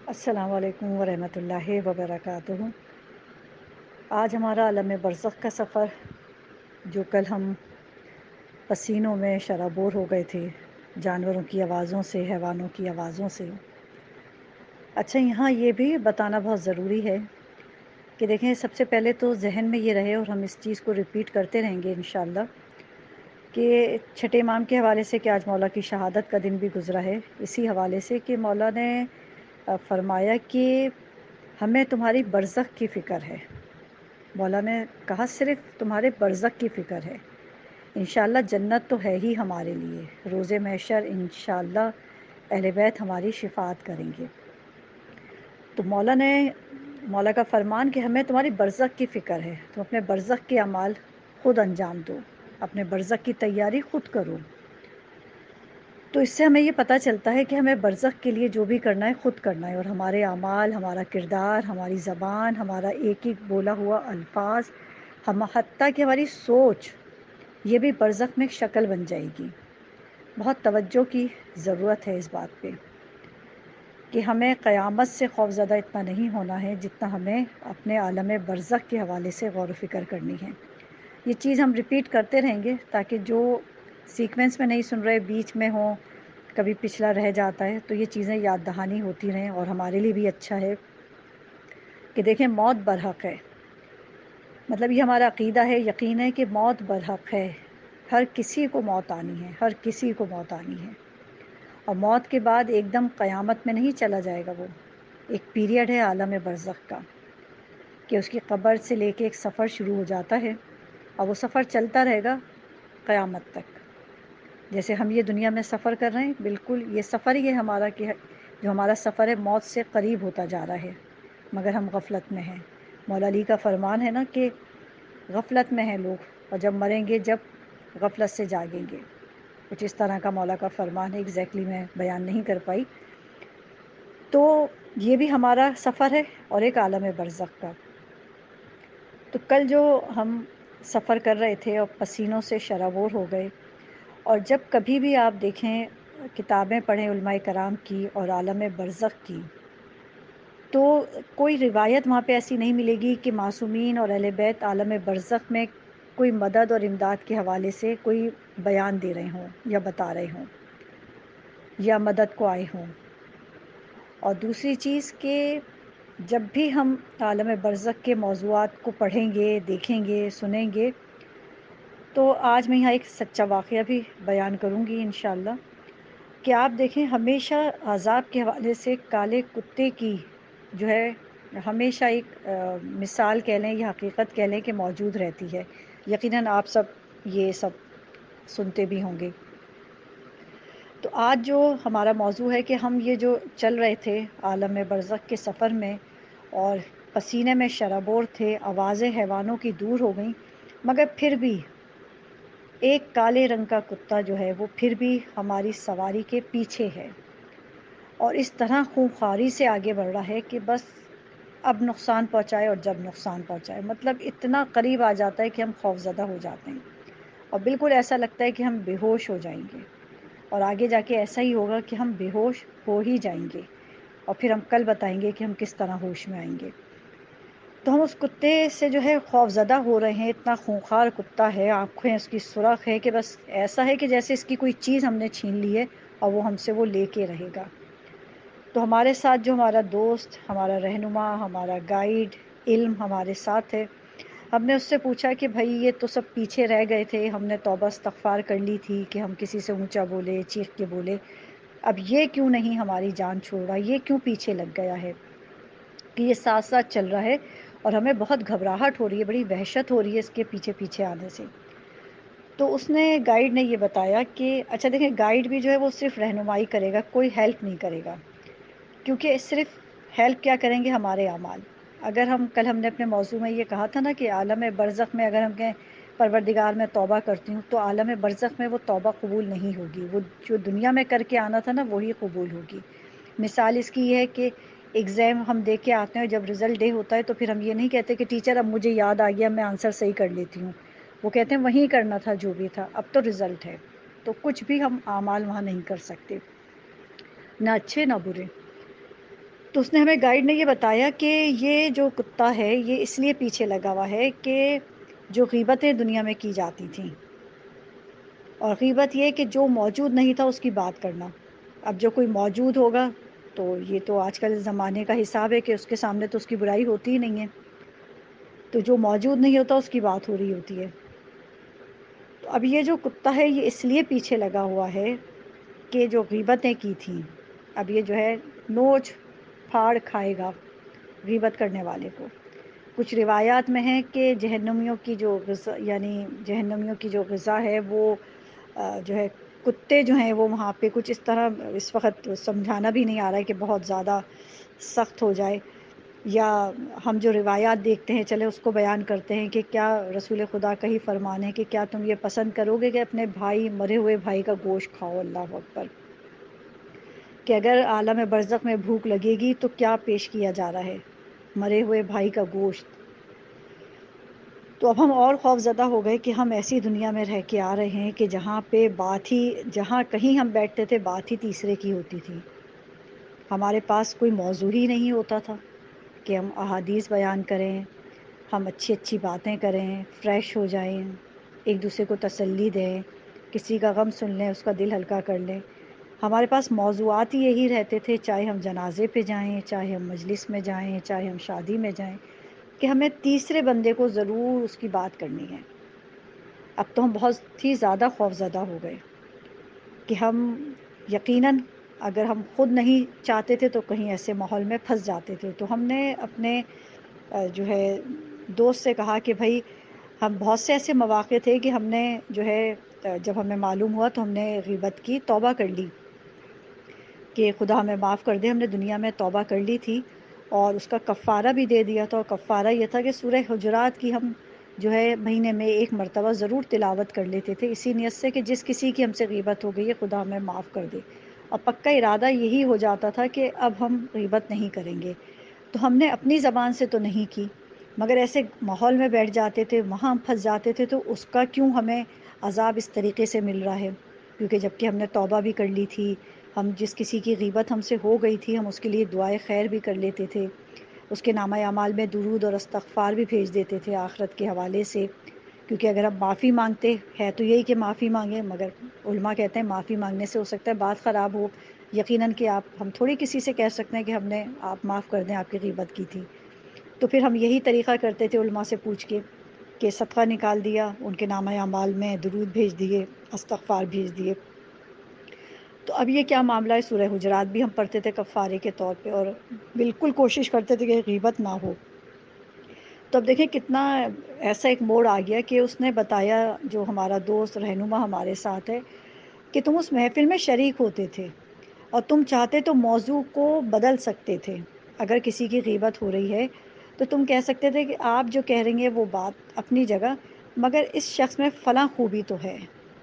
السلام علیکم ورحمۃ اللہ وبرکاتہ۔ آج ہمارا عالم برزخ کا سفر، جو کل ہم پسینوں میں شرابور ہو گئے تھے، جانوروں کی آوازوں سے، حیوانوں کی آوازوں سے۔ اچھا، یہاں یہ بھی بتانا بہت ضروری ہے کہ دیکھیں، سب سے پہلے تو ذہن میں یہ رہے، اور ہم اس چیز کو ریپیٹ کرتے رہیں گے انشاءاللہ، کہ چھٹے امام کے حوالے سے کہ آج مولا کی شہادت کا دن بھی گزرا ہے، اسی حوالے سے کہ مولا نے فرمایا کہ ہمیں تمہاری برزخ کی فکر ہے۔ مولا نے کہا صرف تمہارے برزخ کی فکر ہے، انشاءاللہ جنت تو ہے ہی ہمارے لیے، روز محشر انشاءاللہ اہل بیت ہماری شفاعت کریں گے۔ تو مولا کا فرمان کہ ہمیں تمہاری برزخ کی فکر ہے، تم اپنے برزخ کے اعمال خود انجام دو، اپنے برزخ کی تیاری خود کرو۔ تو اس سے ہمیں یہ پتہ چلتا ہے کہ ہمیں برزخ کے لیے جو بھی کرنا ہے خود کرنا ہے، اور ہمارے اعمال، ہمارا کردار، ہماری زبان، ہمارا ایک ایک بولا ہوا الفاظ، حتیٰ کہ ہماری سوچ، یہ بھی برزخ میں شکل بن جائے گی۔ بہت توجہ کی ضرورت ہے اس بات پہ کہ ہمیں قیامت سے خوفزدہ اتنا نہیں ہونا ہے جتنا ہمیں اپنے عالم برزخ کے حوالے سے غور و فکر کرنی ہے۔ یہ چیز ہم ریپیٹ کرتے رہیں گے تاکہ جو سیکوینس میں نہیں سن رہے، بیچ میں ہوں، کبھی پچھلا رہ جاتا ہے، تو یہ چیزیں یاد دہانی ہوتی رہیں، اور ہمارے لیے بھی اچھا ہے کہ دیکھیں موت برحق ہے۔ مطلب یہ ہمارا عقیدہ ہے، یقین ہے کہ موت برحق ہے، ہر کسی کو موت آنی ہے، ہر کسی کو موت آنی ہے، اور موت کے بعد ایک دم قیامت میں نہیں چلا جائے گا، وہ ایک پیریڈ ہے عالم برزخ کا، کہ اس کی قبر سے لے کے ایک سفر شروع ہو جاتا ہے، اور وہ سفر چلتا رہے گا قیامت تک۔ جیسے ہم یہ دنیا میں سفر کر رہے ہیں، بالکل یہ سفر ہی ہے ہمارا، کہ جو ہمارا سفر ہے موت سے قریب ہوتا جا رہا ہے، مگر ہم غفلت میں ہیں۔ مولا علی کا فرمان ہے نا کہ غفلت میں ہیں لوگ، اور جب مریں گے، جب غفلت سے جاگیں گے، کچھ اس طرح کا مولا کا فرمان ہے، ایگزیکٹلی میں بیان نہیں کر پائی۔ تو یہ بھی ہمارا سفر ہے، اور ایک عالم برزخ کا۔ تو کل جو ہم سفر کر رہے تھے اور پسینوں سے شرابور ہو گئے، اور جب کبھی بھی آپ دیکھیں، کتابیں پڑھیں علماء کرام کی اور عالم برزخ کی، تو کوئی روایت وہاں پہ ایسی نہیں ملے گی کہ معصومین اور اہل بیت عالم برزخ میں کوئی مدد اور امداد کے حوالے سے کوئی بیان دے رہے ہوں، یا بتا رہے ہوں، یا مدد کو آئے ہوں۔ اور دوسری چیز کہ جب بھی ہم عالم برزخ کے موضوعات کو پڑھیں گے، دیکھیں گے، سنیں گے، تو آج میں یہاں ایک سچا واقعہ بھی بیان کروں گی انشاءاللہ، کہ آپ دیکھیں ہمیشہ عذاب کے حوالے سے کالے کتے کی جو ہے ہمیشہ ایک مثال کہہ لیں یا حقیقت کہہ لیں کہ موجود رہتی ہے۔ یقیناً آپ سب یہ سب سنتے بھی ہوں گے۔ تو آج جو ہمارا موضوع ہے کہ ہم یہ جو چل رہے تھے عالم برزخ کے سفر میں، اور پسینے میں شرابور تھے، آوازیں حیوانوں کی دور ہو گئیں، مگر پھر بھی ایک کالے رنگ کا کتا جو ہے وہ پھر بھی ہماری سواری کے پیچھے ہے، اور اس طرح خونخواری سے آگے بڑھ رہا ہے کہ بس اب نقصان پہنچائے، اور جب نقصان پہنچائے، مطلب اتنا قریب آ جاتا ہے کہ ہم خوفزدہ ہو جاتے ہیں، اور بالکل ایسا لگتا ہے کہ ہم بے ہوش ہو جائیں گے، اور آگے جا کے ایسا ہی ہوگا کہ ہم بے ہوش ہو ہی جائیں گے، اور پھر ہم کل بتائیں گے کہ ہم کس طرح ہوش میں آئیں گے۔ تو ہم اس کتے سے جو ہے خوف زدہ ہو رہے ہیں، اتنا خونخوار کتا ہے، آنکھیں اس کی سرخ ہے کہ بس ایسا ہے کہ جیسے اس کی کوئی چیز ہم نے چھین لی ہے، اور وہ ہم سے وہ لے کے رہے گا۔ تو ہمارے ساتھ جو ہمارا دوست، ہمارا رہنما، ہمارا گائیڈ، علم ہمارے ساتھ ہے، ہم نے اس سے پوچھا کہ بھائی یہ تو سب پیچھے رہ گئے تھے، ہم نے توبہ استغفار کر لی تھی کہ ہم کسی سے اونچا بولے، چیخ کے بولے، اب یہ کیوں نہیں ہماری جان چھوڑ رہا، یہ کیوں پیچھے لگ گیا ہے، کہ یہ ساتھ ساتھ چل رہا ہے، اور ہمیں بہت گھبراہٹ ہو رہی ہے، بڑی وحشت ہو رہی ہے اس کے پیچھے پیچھے آنے سے۔ تو اس نے، گائیڈ نے یہ بتایا کہ اچھا دیکھیں، گائیڈ بھی جو ہے وہ صرف رہنمائی کرے گا، کوئی ہیلپ نہیں کرے گا، کیونکہ صرف ہیلپ کیا کریں گے ہمارے اعمال۔ اگر ہم نے اپنے موضوع میں یہ کہا تھا نا کہ عالم برزخ میں اگر ہم کہیں پروردگار میں توبہ کرتی ہوں، تو عالم برزخ میں وہ توبہ قبول نہیں ہوگی، وہ جو دنیا میں کر کے آنا تھا نا وہی قبول ہوگی۔ مثال اس کی یہ ہے کہ ایگزام ہم دے کے آتے ہیں، جب رزلٹ ڈے ہوتا ہے تو پھر ہم یہ نہیں کہتے کہ ٹیچر اب مجھے یاد آ گیا، میں آنسر صحیح کر لیتی ہوں، وہ کہتے ہیں وہیں کرنا تھا جو بھی تھا، اب تو رزلٹ ہے، تو کچھ بھی ہم اعمال وہاں نہیں کر سکتے، نہ اچھے نہ برے۔ تو اس نے ہمیں گائیڈ نے یہ بتایا کہ یہ جو کتا ہے یہ اس لیے پیچھے لگا ہوا ہے کہ جو غیبتیں دنیا میں کی جاتی تھیں، اور غیبت یہ کہ جو موجود نہیں تھا اس کی بات کرنا، اب جو کوئی موجود ہوگا تو یہ تو آج کل زمانے کا حساب ہے کہ اس کے سامنے تو اس کی برائی ہوتی ہی نہیں ہے، تو جو موجود نہیں ہوتا اس کی بات ہو رہی ہوتی ہے۔ تو اب یہ جو کتا ہے یہ اس لیے پیچھے لگا ہوا ہے کہ جو غیبتیں کی تھیں، اب یہ جو ہے نوچ پھاڑ کھائے گا غیبت کرنے والے کو۔ کچھ روایات میں ہے کہ جہنمیوں کی جو غذا، یعنی جہنمیوں کی جو غذا ہے وہ جو ہے کتے جو ہیں وہ وہاں پہ کچھ اس طرح، اس وقت سمجھانا بھی نہیں آ رہا ہے کہ بہت زیادہ سخت ہو جائے، یا ہم جو روایات دیکھتے ہیں چلے اس کو بیان کرتے ہیں کہ کیا رسول خدا کا ہی فرمان ہے کہ کیا تم یہ پسند کرو گے کہ اپنے بھائی، مرے ہوئے بھائی کا گوشت کھاؤ؟ اللہ اکبر! کہ اگر عالم برزخ میں بھوک لگے گی تو کیا پیش کیا جا رہا ہے؟ مرے ہوئے بھائی کا گوشت۔ تو اب ہم اور خوف زدہ ہو گئے کہ ہم ایسی دنیا میں رہ کے آ رہے ہیں کہ جہاں پہ بات ہی، جہاں کہیں ہم بیٹھتے تھے بات ہی تیسرے کی ہوتی تھی، ہمارے پاس کوئی موضوع ہی نہیں ہوتا تھا کہ ہم احادیث بیان کریں، ہم اچھی اچھی باتیں کریں، فریش ہو جائیں، ایک دوسرے کو تسلی دیں، کسی کا غم سن لیں، اس کا دل ہلکا کر لیں۔ ہمارے پاس موضوعات ہی یہی رہتے تھے، چاہے ہم جنازے پہ جائیں، چاہے ہم مجلس میں جائیں، چاہے ہم شادی میں جائیں، کہ ہمیں تیسرے بندے کو ضرور اس کی بات کرنی ہے۔ اب تو ہم بہت ہی زیادہ خوف زدہ ہو گئے کہ ہم یقیناً اگر ہم خود نہیں چاہتے تھے تو کہیں ایسے ماحول میں پھنس جاتے تھے۔ تو ہم نے اپنے جو ہے دوست سے کہا کہ بھائی، ہم بہت سے ایسے مواقع تھے کہ ہم نے جو ہے جب ہمیں معلوم ہوا تو ہم نے غیبت کی توبہ کر لی کہ خدا ہمیں معاف کر دے، ہم نے دنیا میں توبہ کر لی تھی اور اس کا کفارہ بھی دے دیا تھا، اور کفارہ یہ تھا کہ سورہ حجرات کی ہم جو ہے مہینے میں ایک مرتبہ ضرور تلاوت کر لیتے تھے، اسی نیت سے کہ جس کسی کی ہم سے غیبت ہو گئی ہے خدا ہمیں معاف کر دے، اور پکا ارادہ یہی ہو جاتا تھا کہ اب ہم غیبت نہیں کریں گے۔ تو ہم نے اپنی زبان سے تو نہیں کی، مگر ایسے ماحول میں بیٹھ جاتے تھے، وہاں ہم پھنس جاتے تھے، تو اس کا کیوں ہمیں عذاب اس طریقے سے مل رہا ہے؟ کیونکہ جب کہ ہم نے توبہ بھی کر لی تھی، ہم جس کسی کی غیبت ہم سے ہو گئی تھی ہم اس کے لیے دعائے خیر بھی کر لیتے تھے، اس کے نامہ اعمال میں درود اور استغفار بھی بھیج دیتے تھے آخرت کے حوالے سے، کیونکہ اگر ہم معافی مانگتے ہے تو یہی کہ معافی مانگیں، مگر علماء کہتے ہیں معافی مانگنے سے ہو سکتا ہے بات خراب ہو، یقیناً کہ ہم تھوڑی کسی سے کہہ سکتے ہیں کہ ہم نے آپ معاف کر دیں، آپ کی غیبت کی تھی۔ تو پھر ہم یہی طریقہ کرتے تھے علماء سے پوچھ کے کہ صدقہ نکال دیا، ان کے نامہ اعمال میں درود بھیج دیے، استغفار بھیج دیے۔ تو اب یہ کیا معاملہ ہے؟ سورہ حجرات بھی ہم پڑھتے تھے کفارے کے طور پہ، اور بالکل کوشش کرتے تھے کہ غیبت نہ ہو۔ تو اب دیکھیں کتنا ایسا ایک موڑ آ گیا کہ اس نے بتایا، جو ہمارا دوست رہنما ہمارے ساتھ ہے، کہ تم اس محفل میں شریک ہوتے تھے اور تم چاہتے تو موضوع کو بدل سکتے تھے، اگر کسی کی غیبت ہو رہی ہے تو تم کہہ سکتے تھے کہ آپ جو کہہ رہی ہیں وہ بات اپنی جگہ، مگر اس شخص میں فلاں خوبی تو ہے،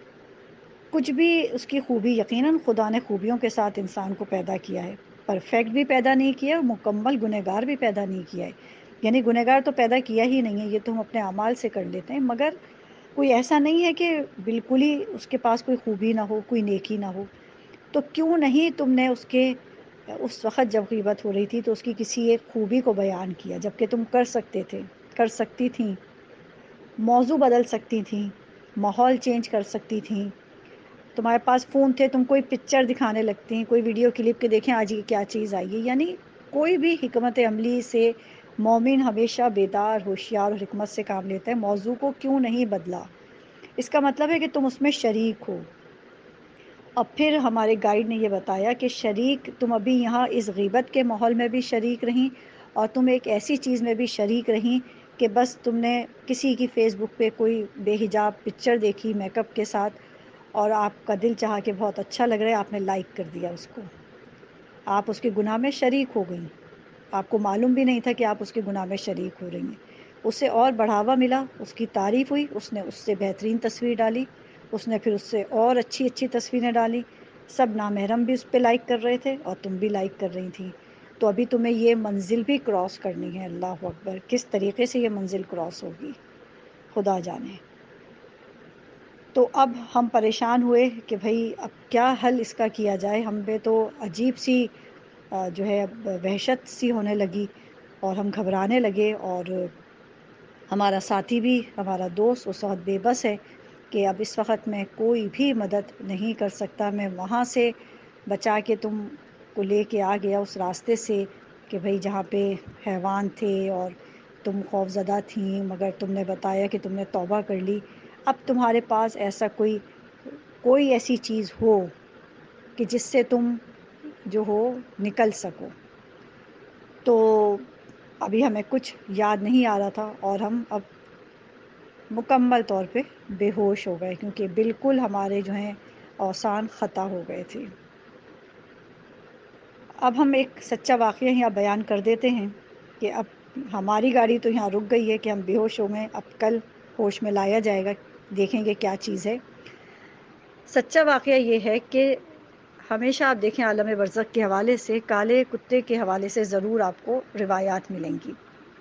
کچھ بھی اس کی خوبی، یقیناً خدا نے خوبیوں کے ساتھ انسان کو پیدا کیا ہے، پرفیکٹ بھی پیدا نہیں کیا اور مکمل گنہگار بھی پیدا نہیں کیا ہے، یعنی گنہگار تو پیدا کیا ہی نہیں ہے، یہ تو ہم اپنے اعمال سے کر لیتے ہیں، مگر کوئی ایسا نہیں ہے کہ بالکل ہی اس کے پاس کوئی خوبی نہ ہو، کوئی نیکی نہ ہو۔ تو کیوں نہیں تم نے اس وقت جب غیبت ہو رہی تھی تو اس کی کسی ایک خوبی کو بیان کیا، جبکہ تم کر سکتے تھے، کر سکتی تھیں، موضوع بدل سکتی تھیں، ماحول چینج کر سکتی تھیں، تمہارے پاس فون تھے، تم کوئی پکچر دکھانے لگتی ہیں، کوئی ویڈیو کلپ کے دیکھیں آج یہ کیا چیز آئی ہے، یعنی کوئی بھی حکمت عملی سے مومن ہمیشہ بیدار، ہوشیار اور حکمت سے کام لیتا ہے۔ موضوع کو کیوں نہیں بدلا؟ اس کا مطلب ہے کہ تم اس میں شریک ہو۔ اب پھر ہمارے گائیڈ نے یہ بتایا کہ شریک تم ابھی یہاں اس غیبت کے ماحول میں بھی شریک رہیں، اور تم ایک ایسی چیز میں بھی شریک رہیں کہ بس تم نے کسی کی فیس بک پہ کوئی بے حجاب پکچر دیکھی میک اپ کے ساتھ، اور آپ کا دل چاہا کہ بہت اچھا لگ رہا ہے، آپ نے لائک کر دیا اس کو، آپ اس کے گناہ میں شریک ہو گئیں، آپ کو معلوم بھی نہیں تھا کہ آپ اس کے گناہ میں شریک ہو رہی ہیں۔ اسے اور بڑھاوا ملا، اس کی تعریف ہوئی، اس نے اس سے بہترین تصویر ڈالی، اس نے پھر اس سے اور اچھی اچھی تصویریں ڈالی، سب نامحرم بھی اس پہ لائک کر رہے تھے اور تم بھی لائک کر رہی تھی۔ تو ابھی تمہیں یہ منزل بھی کراس کرنی ہے، اللہ اکبر! کس طریقے سے یہ منزل کراس ہوگی خدا جانے۔ تو اب ہم پریشان ہوئے کہ بھئی اب کیا حل اس کا کیا جائے، ہم پہ تو عجیب سی جو ہے وحشت سی ہونے لگی اور ہم گھبرانے لگے، اور ہمارا ساتھی بھی، ہمارا دوست اس وقت بے بس ہے کہ اب اس وقت میں کوئی بھی مدد نہیں کر سکتا، میں وہاں سے بچا کے تم کو لے کے آ گیا اس راستے سے کہ بھئی جہاں پہ حیوان تھے اور تم خوف زدہ تھیں، مگر تم نے بتایا کہ تم نے توبہ کر لی، اب تمہارے پاس ایسا کوئی ایسی چیز ہو کہ جس سے تم جو ہو نکل سکو۔ تو ابھی ہمیں کچھ یاد نہیں آ رہا تھا اور ہم اب مکمل طور پہ بے ہوش ہو گئے، کیونکہ بالکل ہمارے جو ہیں اوسان خطا ہو گئے تھے۔ اب ہم ایک سچا واقعہ یہاں بیان کر دیتے ہیں کہ اب ہماری گاڑی تو یہاں رک گئی ہے کہ ہم بے ہوش ہو گئے، اب کل ہوش میں لایا جائے گا، دیکھیں گے کیا چیز ہے۔ سچا واقعہ یہ ہے کہ ہمیشہ آپ دیکھیں عالم برزخ کے حوالے سے، کالے کتے کے حوالے سے ضرور آپ کو روایات ملیں گی۔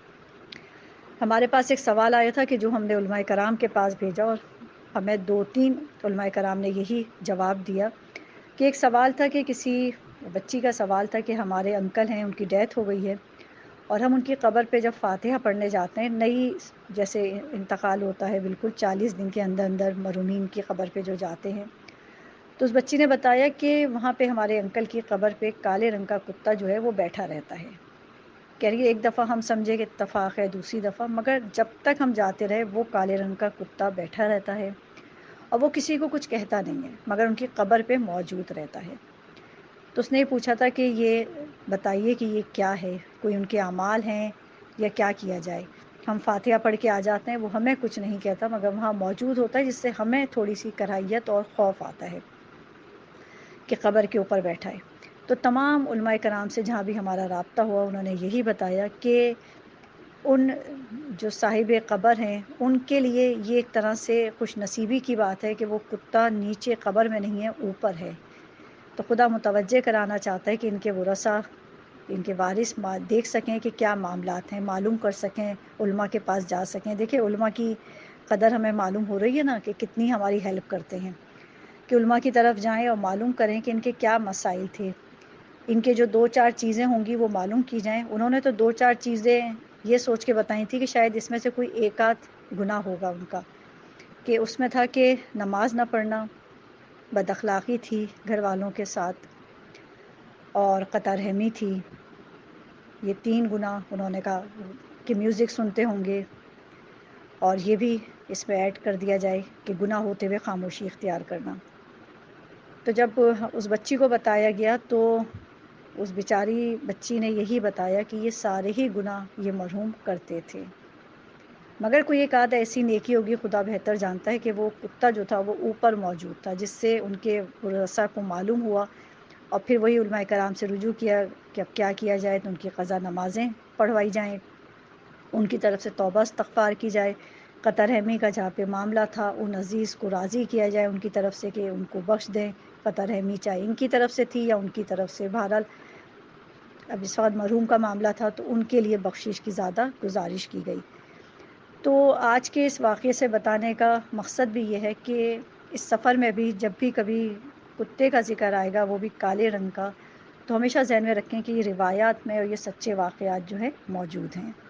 ہمارے پاس ایک سوال آیا تھا کہ جو ہم نے علماء کرام کے پاس بھیجا، اور ہمیں 2-3 علماء کرام نے یہی جواب دیا کہ ایک سوال تھا کہ کسی بچی کا سوال تھا کہ ہمارے انکل ہیں، ان کی ڈیتھ ہو گئی ہے، اور ہم ان کی قبر پہ جب فاتحہ پڑھنے جاتے ہیں، نئی جیسے انتقال ہوتا ہے بالکل 40 دن کے اندر اندر مرحومین کی قبر پہ جو جاتے ہیں، تو اس بچی نے بتایا کہ وہاں پہ ہمارے انکل کی قبر پہ کالے رنگ کا کتا جو ہے وہ بیٹھا رہتا ہے۔ کہہ رہی ہے ایک دفعہ ہم سمجھے کہ اتفاق ہے، دوسری دفعہ مگر جب تک ہم جاتے رہے وہ کالے رنگ کا کتا بیٹھا رہتا ہے، اور وہ کسی کو کچھ کہتا نہیں ہے مگر ان کی قبر پہ موجود رہتا ہے۔ تو اس نے یہ پوچھا تھا کہ یہ بتائیے کہ یہ کیا ہے، کوئی ان کے اعمال ہیں یا کیا کیا جائے؟ ہم فاتحہ پڑھ کے آ جاتے ہیں، وہ ہمیں کچھ نہیں کہتا مگر وہاں موجود ہوتا ہے، جس سے ہمیں تھوڑی سی کراہیت اور خوف آتا ہے کہ قبر کے اوپر بیٹھا ہے۔ تو تمام علماء کرام سے جہاں بھی ہمارا رابطہ ہوا، انہوں نے یہی بتایا کہ ان جو صاحب قبر ہیں ان کے لیے یہ ایک طرح سے خوش نصیبی کی بات ہے کہ وہ کتا نیچے قبر میں نہیں ہے، اوپر ہے۔ تو خدا متوجہ کرانا چاہتا ہے کہ ان کے ورثہ، ان کے وارث دیکھ سکیں کہ کیا معاملات ہیں، معلوم کر سکیں، علماء کے پاس جا سکیں۔ دیکھیں علماء کی قدر ہمیں معلوم ہو رہی ہے نا کہ کتنی ہماری ہیلپ کرتے ہیں، کہ علماء کی طرف جائیں اور معلوم کریں کہ ان کے کیا مسائل تھے، ان کے جو 2-4 چیزیں ہوں گی وہ معلوم کی جائیں۔ انہوں نے تو 2-4 چیزیں یہ سوچ کے بتائی تھی کہ شاید اس میں سے کوئی ایک آدھ گناہ ہوگا ان کا، کہ اس میں تھا کہ نماز نہ پڑھنا، بد اخلاقی تھی گھر والوں کے ساتھ، اور قطع رحمی تھی۔ یہ 3 گناہ انہوں نے کہا کہ میوزک سنتے ہوں گے، اور یہ بھی اس میں ایڈ کر دیا جائے کہ گناہ ہوتے ہوئے خاموشی اختیار کرنا۔ تو جب اس بچی کو بتایا گیا تو اس بیچاری بچی نے یہی بتایا کہ یہ سارے ہی گناہ یہ مرحوم کرتے تھے، مگر کوئی ایک آدھ ایسی نیکی ہوگی، خدا بہتر جانتا ہے، کہ وہ کتا جو تھا وہ اوپر موجود تھا، جس سے ان کے ورثہ کو معلوم ہوا، اور پھر وہی علماء کرام سے رجوع کیا کہ اب کیا کیا جائے، تو ان کی قضا نمازیں پڑھوائی جائیں، ان کی طرف سے توبہ استغفار کی جائے، قطع رحمی کا جہاں پہ معاملہ تھا ان عزیز کو راضی کیا جائے ان کی طرف سے کہ ان کو بخش دیں، قطع رحمی چاہے ان کی طرف سے تھی یا ان کی طرف سے، بہرحال اب اس وقت مرحوم کا معاملہ تھا تو ان کے لیے بخشش کی زیادہ گزارش کی گئی۔ تو آج کے اس واقعے سے بتانے کا مقصد بھی یہ ہے کہ اس سفر میں بھی جب بھی کبھی کتے کا ذکر آئے گا، وہ بھی کالے رنگ کا، تو ہمیشہ ذہن میں رکھیں کہ یہ روایات میں اور یہ سچے واقعات جو ہے موجود ہیں۔